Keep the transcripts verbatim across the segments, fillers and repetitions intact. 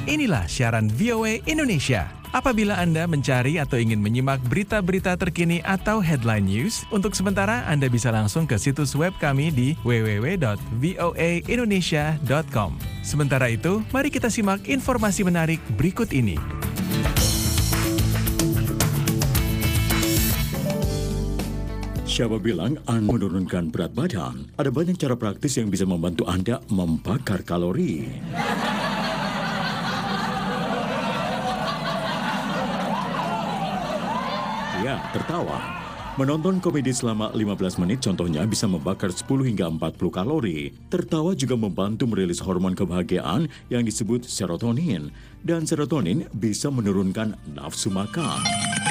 Inilah siaran V O A Indonesia. Apabila Anda mencari atau ingin menyimak berita-berita terkini atau headline news, untuk sementara Anda bisa langsung ke situs web kami di w w w dot voa indonesia dot com. Sementara itu, mari kita simak informasi menarik berikut ini. Siapa bilang Anda menurunkan berat badan? Ada banyak cara praktis yang bisa membantu Anda membakar kalori. Ya, tertawa. Menonton komedi selama lima belas menit contohnya bisa membakar sepuluh hingga empat puluh kalori. Tertawa juga membantu merilis hormon kebahagiaan yang disebut serotonin. Dan serotonin bisa menurunkan nafsu makan.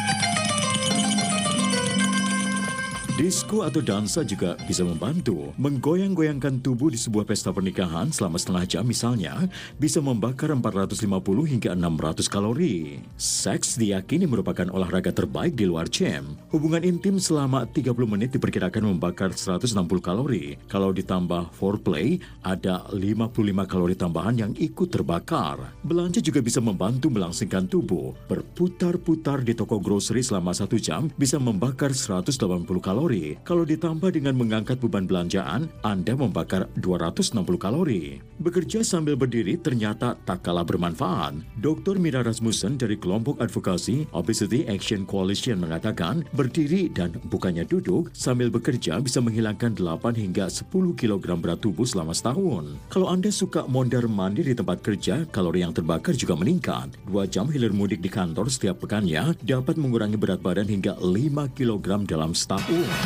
Disko atau dansa juga bisa membantu. Menggoyang-goyangkan tubuh di sebuah pesta pernikahan selama setengah jam misalnya bisa membakar empat ratus lima puluh hingga enam ratus kalori. Seks diyakini merupakan olahraga terbaik di luar gym. Hubungan intim selama tiga puluh menit diperkirakan membakar seratus enam puluh kalori. Kalau ditambah foreplay, ada lima puluh lima kalori tambahan yang ikut terbakar. Belanja juga bisa membantu melangsingkan tubuh. Berputar-putar di toko grocery selama satu jam bisa membakar seratus delapan puluh kalori. Kalau ditambah dengan mengangkat beban belanjaan, Anda membakar dua ratus enam puluh kalori. Bekerja sambil berdiri ternyata tak kalah bermanfaat. dokter Mira Rasmussen dari kelompok advokasi Obesity Action Coalition mengatakan, berdiri dan bukannya duduk sambil bekerja bisa menghilangkan delapan hingga sepuluh kilogram berat tubuh selama setahun. Kalau Anda suka mondar-mandir di tempat kerja, kalori yang terbakar juga meningkat. Dua jam hilir mudik di kantor setiap pekannya dapat mengurangi berat badan hingga lima kilogram dalam setahun.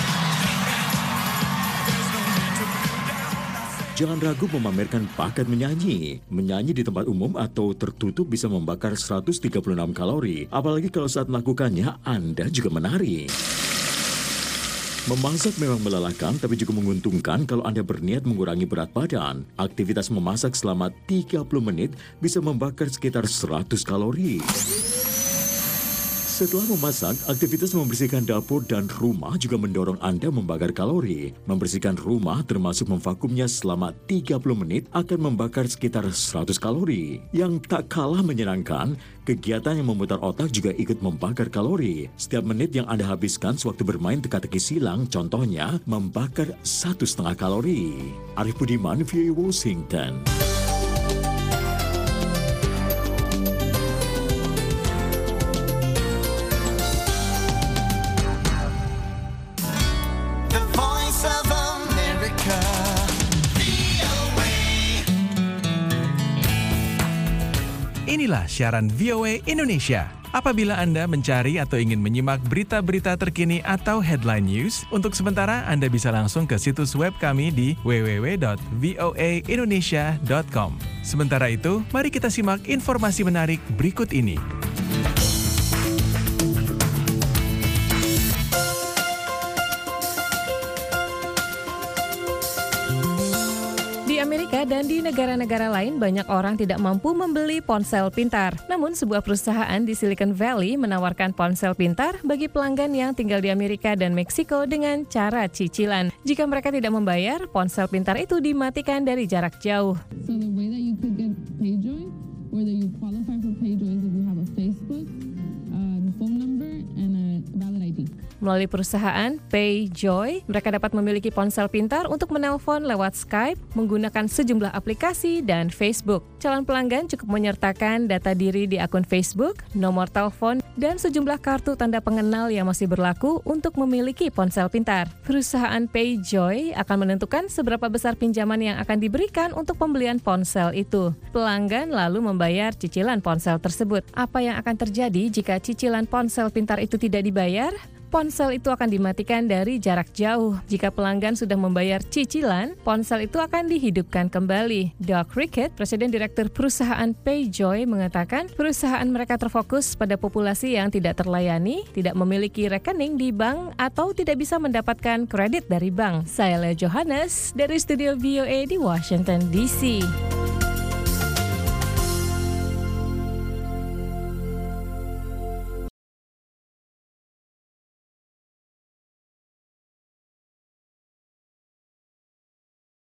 Jangan ragu memamerkan bakat menyanyi. Menyanyi di tempat umum atau tertutup bisa membakar seratus tiga puluh enam kalori. Apalagi kalau saat melakukannya, Anda juga menari. Memasak memang melelahkan, tapi juga menguntungkan kalau Anda berniat mengurangi berat badan. Aktivitas memasak selama tiga puluh menit bisa membakar sekitar seratus kalori. Setelah memasak, aktivitas membersihkan dapur dan rumah juga mendorong Anda membakar kalori. Membersihkan rumah termasuk memvakumnya selama tiga puluh menit akan membakar sekitar seratus kalori. Yang tak kalah menyenangkan, kegiatan yang memutar otak juga ikut membakar kalori. Setiap menit yang Anda habiskan sewaktu bermain teka-teki silang, contohnya membakar satu setengah kalori. Arif Budiman, V O A Washington. Inilah siaran V O A Indonesia. Apabila Anda mencari atau ingin menyimak berita-berita terkini atau headline news, untuk sementara Anda bisa langsung ke situs web kami di w w w dot voa indonesia dot com. Sementara itu, mari kita simak informasi menarik berikut ini. Di Amerika dan di negara-negara lain, banyak orang tidak mampu membeli ponsel pintar. Namun, sebuah perusahaan di Silicon Valley menawarkan ponsel pintar bagi pelanggan yang tinggal di Amerika dan Meksiko dengan cara cicilan. Jika mereka tidak membayar, ponsel pintar itu dimatikan dari jarak jauh. So the way that you could get PayJoy, whether you qualify for PayJoy is if you have a Facebook, uh, phone number, and a valid I D. Melalui perusahaan PayJoy, mereka dapat memiliki ponsel pintar untuk menelpon lewat Skype, menggunakan sejumlah aplikasi, dan Facebook. Calon pelanggan cukup menyertakan data diri di akun Facebook, nomor telepon, dan sejumlah kartu tanda pengenal yang masih berlaku untuk memiliki ponsel pintar. Perusahaan PayJoy akan menentukan seberapa besar pinjaman yang akan diberikan untuk pembelian ponsel itu. Pelanggan lalu membayar cicilan ponsel tersebut. Apa yang akan terjadi jika cicilan ponsel pintar itu tidak dibayar? Ponsel itu akan dimatikan dari jarak jauh. Jika pelanggan sudah membayar cicilan, ponsel itu akan dihidupkan kembali. Doug Rickett, Presiden Direktur Perusahaan PayJoy, mengatakan perusahaan mereka terfokus pada populasi yang tidak terlayani, tidak memiliki rekening di bank, atau tidak bisa mendapatkan kredit dari bank. Saya Lea Johannes dari Studio V O A di Washington D C.